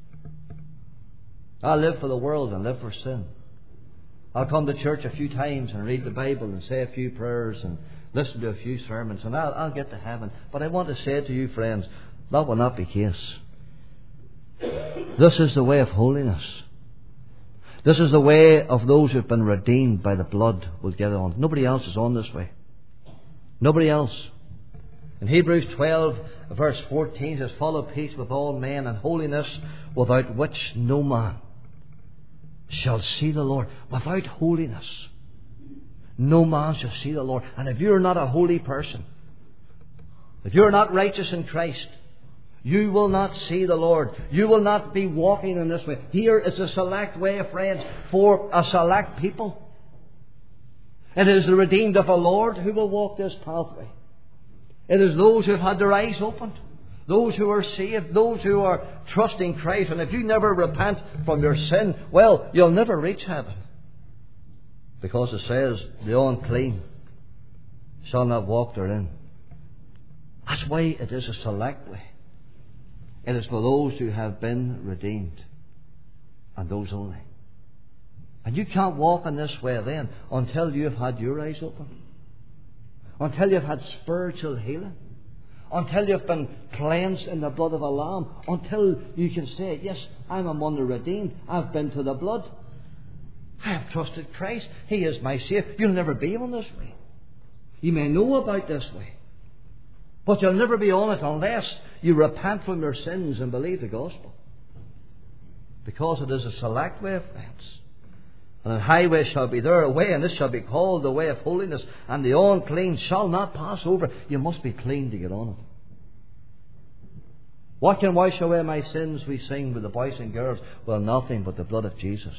I'll live for the world and live for sin. I'll come to church a few times and read the Bible and say a few prayers and listen to a few sermons and I'll, I'll get to heaven. But I want to say to you, friends, that will not be the case. This is the way of holiness. This is the way of those who have been redeemed by the blood will get on. Nobody else is on this way. Nobody else. In Hebrews twelve, verse fourteen, it says, follow peace with all men and holiness, without which no man shall see the Lord. Without holiness, no man shall see the Lord. And if you're not a holy person, if you're not righteous in Christ, you will not see the Lord. You will not be walking in this way. Here is a select way, friends, for a select people. It is the redeemed of the Lord who will walk this pathway. It is those who have had their eyes opened, those who are saved, those who are trusting Christ. And if you never repent from your sin, well, you'll never reach heaven. Because it says, the unclean shall not walk therein. That's why it is a select way. It is for those who have been redeemed, and those only. And you can't walk in this way then until you have had your eyes open, until you've had spiritual healing, until you've been cleansed in the blood of the Lamb, until you can say, yes, I'm among the redeemed, I've been to the blood, I have trusted Christ, He is my Saviour. You'll never be on this way. You may know about this way, but you'll never be on it unless you repent from your sins and believe the gospel. Because it is a select way, friends. And an highway shall be there a way, and this shall be called the way of holiness, and the unclean shall not pass over. You must be clean to get on it. What can wash away my sins, we sing with the boys and girls? Well, nothing but the blood of Jesus.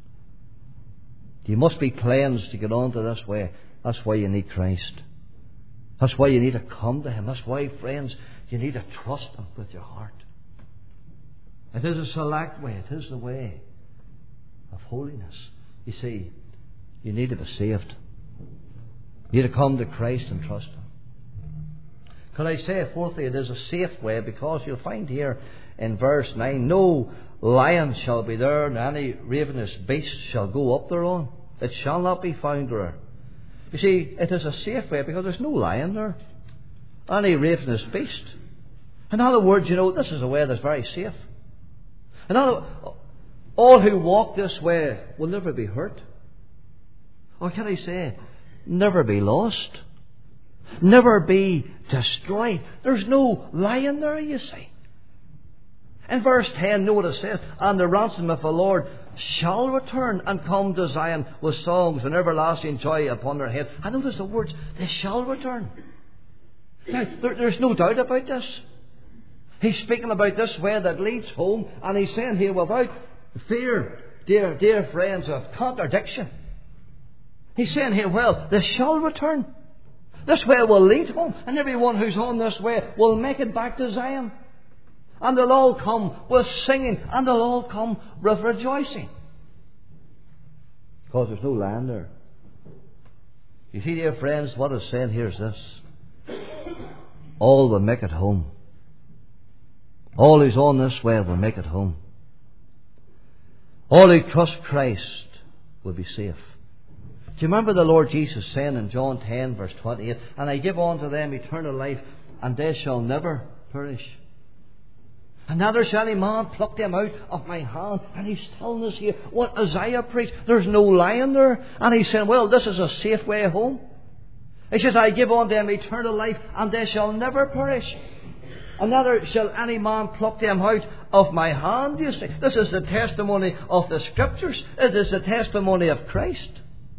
You must be cleansed to get onto this way. That's why you need Christ. That's why you need to come to Him. That's why, friends, you need to trust Him with your heart. It is a select way. It is the way of holiness. You see, you need to be saved. You need to come to Christ and trust Him. Can I say, fourthly, it is a safe way, because you'll find here in verse nine, no lion shall be there, and any ravenous beast shall go up thereon. It shall not be found there. You see, it is a safe way because there's no lion there, any ravenous beast. In other words, you know, this is a way that's very safe. In other words, all who walk this way will never be hurt. Or can I say, never be lost. Never be destroyed. There's no lion there, you see. In verse ten, note what it says, and the ransom of the Lord shall return and come to Zion with songs and everlasting joy upon their head. I notice the words, they shall return. Now, there, there's no doubt about this. He's speaking about this way that leads home, and he's saying here without fear, dear, dear friends, of contradiction. He's saying here, well, they shall return. This way will lead home, and everyone who's on this way will make it back to Zion. And they'll all come with singing, and they'll all come with rejoicing. Because there's no land there. You see, dear friends, what is said here is this. All will make it home. All who's on this way will make it home. All who trust Christ will be safe. Do you remember the Lord Jesus saying in John ten, verse twenty-eight, and I give unto them eternal life, and they shall never perish. And neither shall any man pluck them out of my hand. And he's telling us here what Isaiah preached. There's no lion there. And he's saying, well, this is a safe way home. He says, I give unto them eternal life, and they shall never perish. And neither shall any man pluck them out of my hand. You see, this is the testimony of the Scriptures. It is the testimony of Christ.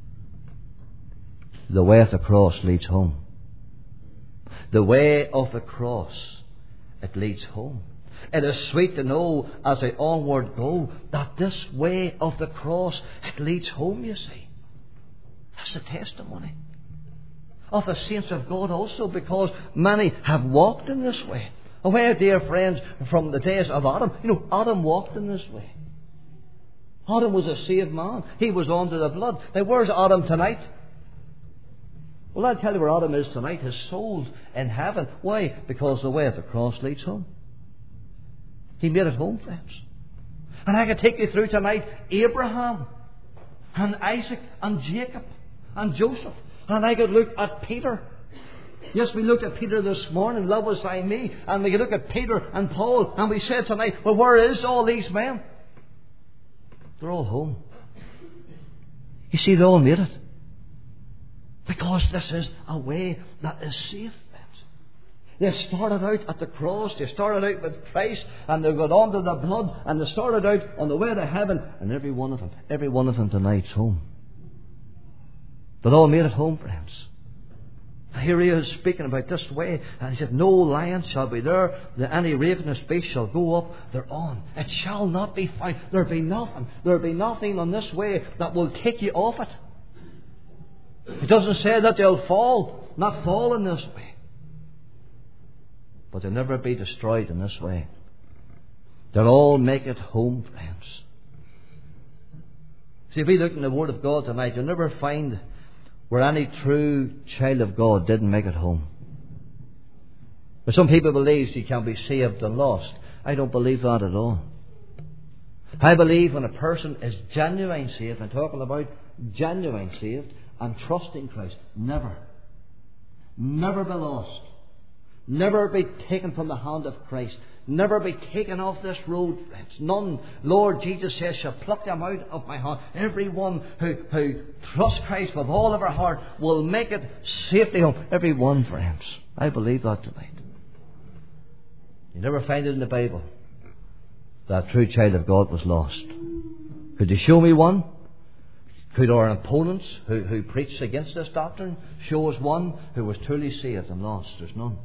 The way of the cross leads home. The way of the cross, it leads home. It is sweet to know as I onward go that this way of the cross, it leads home, you see. That's the testimony of the saints of God also, because many have walked in this way. Away, dear friends, from the days of Adam. You know, Adam walked in this way. Adam was a saved man. He was under the blood. Now, where's Adam tonight? Well, I'll tell you where Adam is tonight. His soul's in heaven. Why? Because the way of the cross leads home. He made it home, friends. And I could take you through tonight Abraham and Isaac and Jacob and Joseph. And I could look at Peter. Yes, we looked at Peter this morning, love was thy me. And we could look at Peter and Paul. And we said tonight, well, where is all these men? They're all home. You see, they all made it. Because this is a way that is safe, friends. They started out at the cross. They started out with Christ, and they got onto the blood, and they started out on the way to heaven. And every one of them, every one of them tonight's home. They're all made at home, friends. Here he is speaking about this way, and he said, no lion shall be there, that any ravenous beast shall go up thereon. It shall not be found. There'll be nothing. There'll be nothing on this way that will take you off it. It doesn't say that they'll fall, not fall in this way. But they'll never be destroyed in this way. They'll all make it home, friends. See, if we look in the Word of God tonight, you'll never find where any true child of God didn't make it home. But some people believe you can be saved and lost. I don't believe that at all. I believe when a person is genuine saved, I'm talking about genuine saved, and trusting Christ, never, never be lost. Never be taken from the hand of Christ. Never be taken off this road, friends. None, Lord Jesus says, shall pluck them out of my hand. Everyone who, who trusts Christ with all of her heart will make it safely home. Every one, friends. I believe that tonight. You never find it in the Bible that a true child of God was lost. Could you show me one? Could our opponents who, who preached against this doctrine show us one who was truly saved and lost? There's none.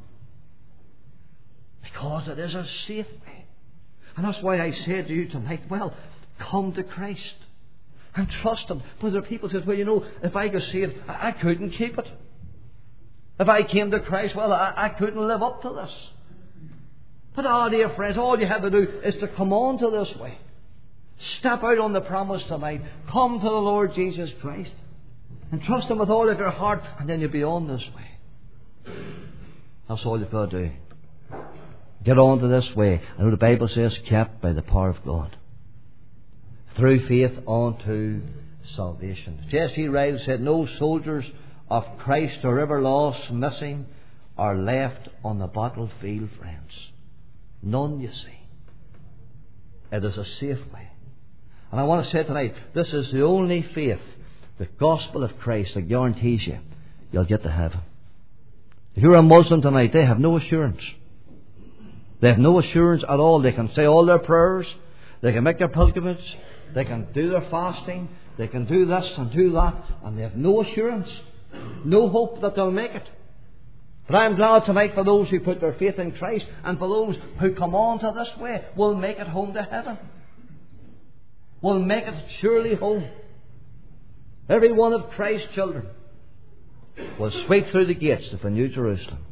Because it is a safe way. And that's why I say to you tonight, well, come to Christ and trust Him. But there are people who say, well, you know, if I got saved, I, I couldn't keep it. If I came to Christ, well, I, I couldn't live up to this. But oh, dear friends, all you have to do is to come on to this way. Step out on the promise tonight. Come to the Lord Jesus Christ and trust Him with all of your heart, and then you'll be on this way. That's all you've got to do. Get on to this way. I know the Bible says kept by the power of God. Through faith unto salvation. J S C Ryle said, no soldiers of Christ are ever lost, missing, or left on the battlefield, friends. None, you see. It is a safe way. And I want to say tonight, this is the only faith, the gospel of Christ, that guarantees you you'll get to heaven. If you're a Muslim tonight, they have no assurance. They have no assurance at all. They can say all their prayers. They can make their pilgrimage. They can do their fasting. They can do this and do that. And they have no assurance. No hope that they'll make it. But I'm glad tonight for those who put their faith in Christ, and for those who come on to this way will make it home to heaven. Will make it surely home. Every one of Christ's children will sweep through the gates of the New Jerusalem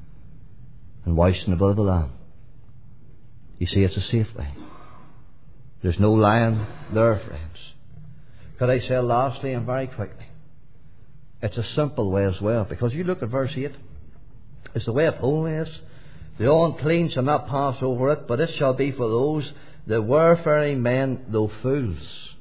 and washed in the blood of the Lamb. You see, it's a safe way. There's no lion there, friends. Could I say lastly and very quickly, it's a simple way as well. Because you look at verse eight. It's the way of holiness. The unclean shall not pass over it, but it shall be for those that wayfaring men, though fools,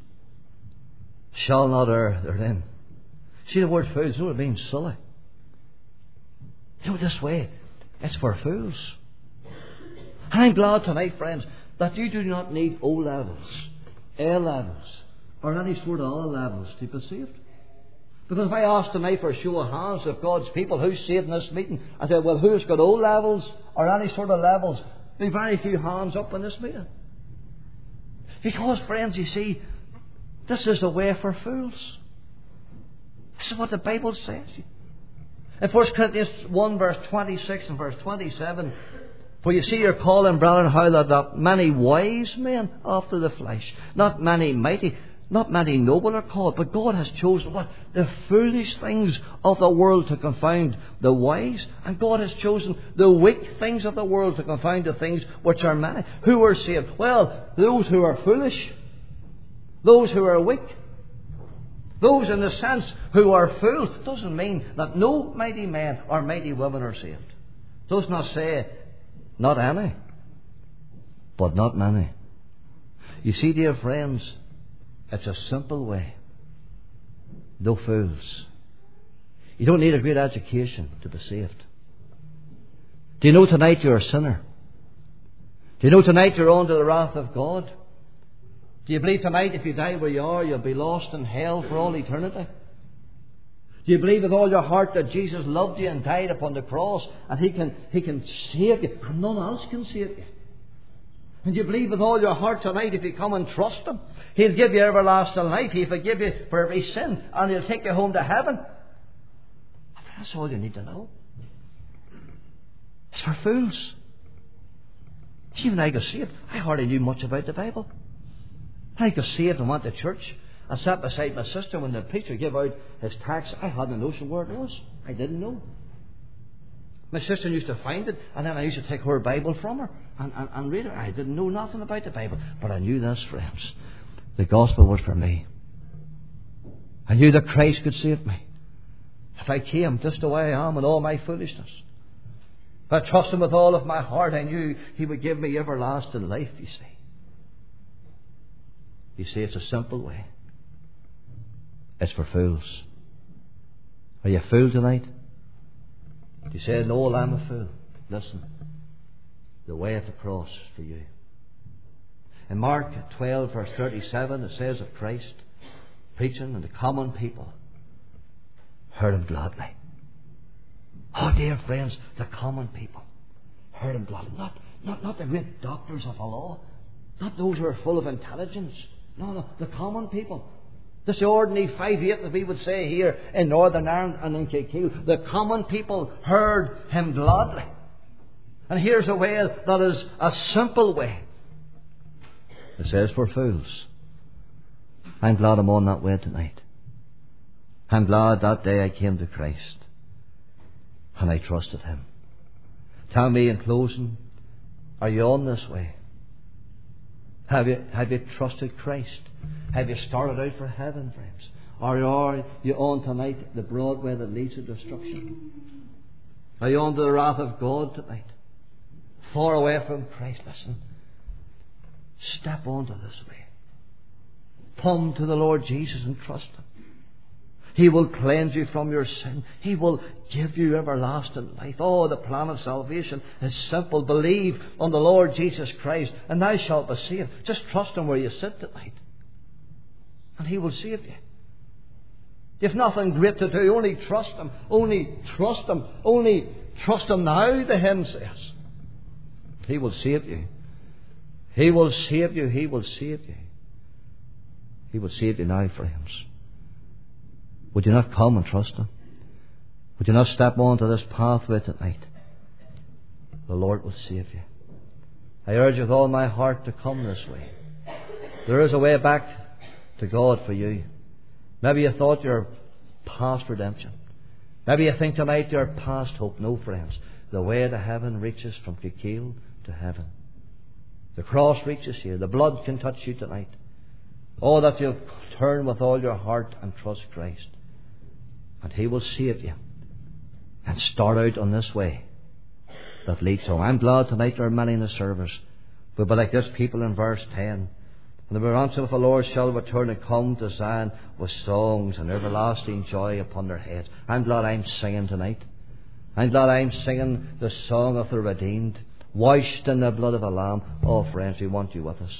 shall not err therein. See the word fools, you know what it means? Silly. You know, this way, it's for fools. And I'm glad tonight, friends, that you do not need O levels, A levels, or any sort of other levels to be saved. Because if I ask tonight for a show of hands of God's people who's saved in this meeting, I said, well, who's got O levels or any sort of levels? There'll be very few hands up in this meeting. Because, friends, you see, this is a way for fools. This is what the Bible says. In First Corinthians one, verse twenty-six and verse twenty-seven, for you see your calling, brethren, how that, that many wise men after the flesh, not many mighty, not many noble are called, but God has chosen what? The foolish things of the world to confound the wise, and God has chosen the weak things of the world to confound the things which are many. Who are saved? Well, those who are foolish, those who are weak, those in the sense who are fools. Doesn't mean that no mighty men or mighty women are saved. Does not say not any, but not many. You see, dear friends, it's a simple way. No fools. You don't need a great education to be saved. Do you know tonight you're a sinner? Do you know tonight you're under the wrath of God? Do you believe tonight if you die where you are, you'll be lost in hell for all eternity? Do Do you believe with all your heart that Jesus loved you and died upon the cross, and He can, He can save you, and none else can save you? And you believe with all your heart tonight, if you come and trust Him, He'll give you everlasting life. He'll forgive you for every sin, and He'll take you home to heaven. That's all you need to know. It's for fools. See, when I got saved, I hardly knew much about the Bible. I got saved and went to church. I sat beside my sister when the preacher gave out his tax. I hadn't a notion where it was. I didn't know. My sister used to find it, and then I used to take her Bible from her and, and, and read it. I didn't know nothing about the Bible, but I knew this, friends. The gospel was for me. I knew that Christ could save me. If I came just the way I am in all my foolishness, if I trusted Him with all of my heart, I knew He would give me everlasting life, you see. You see, it's a simple way. It's for fools. Are you a fool tonight? Do you say, no, I'm a fool? Listen, the way of the cross is for you. In Mark twelve verse thirty-seven it says of Christ preaching, and the common people heard Him gladly. Oh dear friends, the common people heard Him gladly. Not, not, not the great doctors of the law, not those who are full of intelligence. No, no, the common people. This ordinary five eight that we would say here in Northern Ireland and in Kilkeel. The common people heard Him gladly. And here's a way that is a simple way. It says for fools. I'm glad I'm on that way tonight. I'm glad that day I came to Christ and I trusted Him. Tell me in closing, are you on this way? Have you, have you trusted Christ? Have you started out for heaven, friends? Or are you on tonight the broad way that leads to destruction? Are you on to the wrath of God tonight? Far away from Christ? Listen, step onto this way. Come to the Lord Jesus and trust Him. He will cleanse you from your sin. He will give you everlasting life. Oh, the plan of salvation is simple. Believe on the Lord Jesus Christ and thou shalt be saved. Just trust Him where you sit tonight, and He will save you. You've nothing great to do. Only trust Him. Only trust Him. Only trust Him now, the hymn says. He will save you. He will save you. He will save you. He will save you now, friends. Would you not come and trust Him? Would you not step onto this pathway tonight? The Lord will save you. I urge you with all my heart to come this way. There is a way back to God for you. Maybe you thought you're past redemption. Maybe you think tonight you're past hope. No, friends. The way to heaven reaches from Kilkeel to heaven. The cross reaches here. The blood can touch you tonight. Oh, that you'll turn with all your heart and trust Christ. And He will save you. And start out on this way that leads home. I'm glad tonight there are many in the service. We'll be like this people in verse ten. And the ransom of the Lord shall return and come to Zion with songs and everlasting joy upon their heads. I'm glad I'm singing tonight. I'm glad I'm singing the song of the redeemed, washed in the blood of the Lamb. Oh, friends, we want you with us.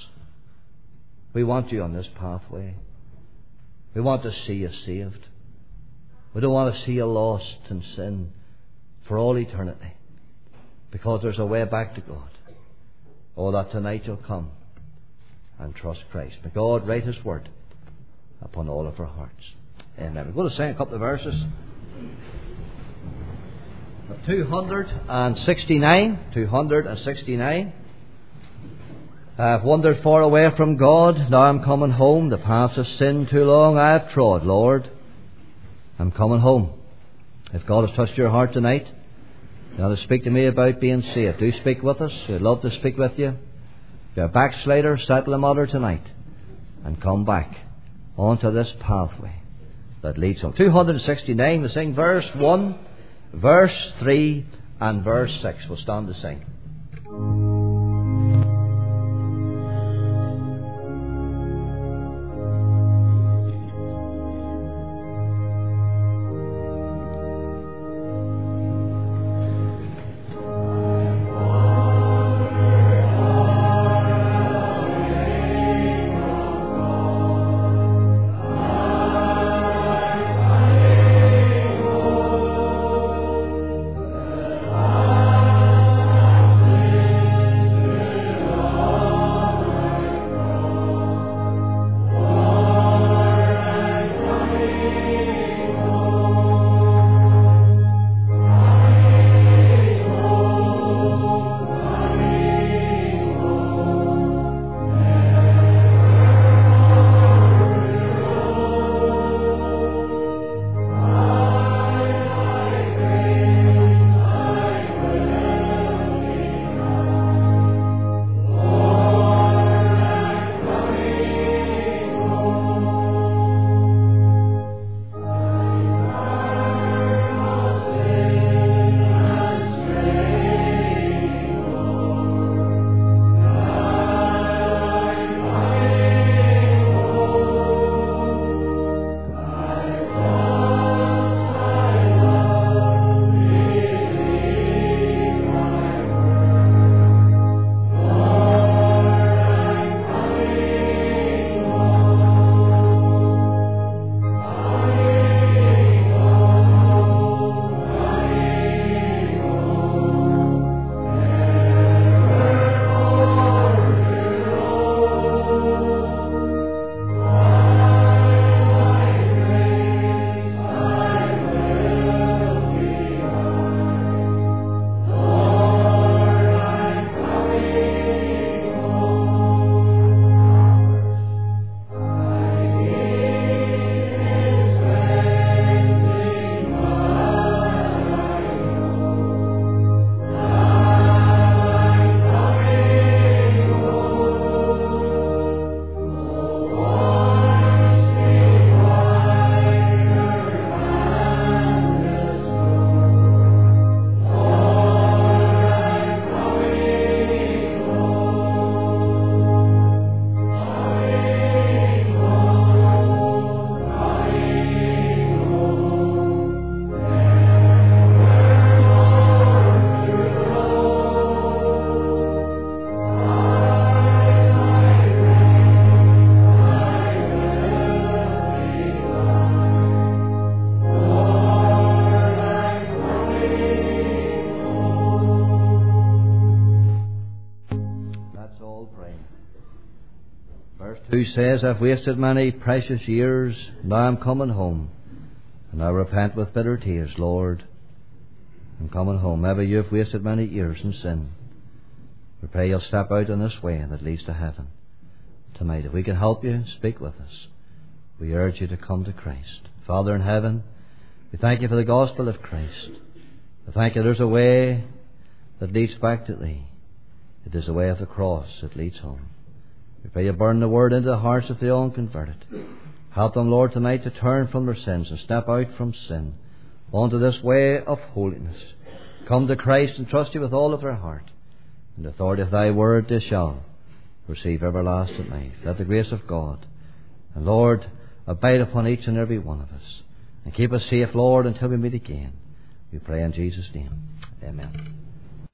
We want you on this pathway. We want to see you saved. We don't want to see you lost in sin for all eternity, because there's a way back to God. Oh, that tonight you'll come and trust Christ. May God write His word upon all of our hearts. Amen. We're going to sing a couple of verses. two sixty-nine. two sixty-nine. I've wandered far away from God. Now I'm coming home. The paths of sin too long I've trod. Lord, I'm coming home. If God has touched your heart tonight, you want to speak to me about being saved, do speak with us. We'd love to speak with you. If you're a backslider, settle the matter tonight and come back onto this pathway that leads home. two sixty-nine, we sing verse one, verse three and verse six. We'll stand to sing. who says, I've wasted many precious years, now I'm coming home. And I repent with bitter tears, Lord, I'm coming home. Maybe you've wasted many years in sin. We pray you'll step out in this way that leads to heaven tonight. If we can help you, speak with us. We urge you to come to Christ. Father in heaven, we thank you for the gospel of Christ. We thank you there's a way that leads back to thee. It is the way of the cross that leads home. We pray you burn the word into the hearts of the unconverted. Help them, Lord, tonight to turn from their sins and step out from sin onto this way of holiness. Come to Christ and trust you with all of their heart. In the authority of thy word they shall receive everlasting life. Let the grace of God and Lord abide upon each and every one of us. And keep us safe, Lord, until we meet again. We pray in Jesus' name. Amen.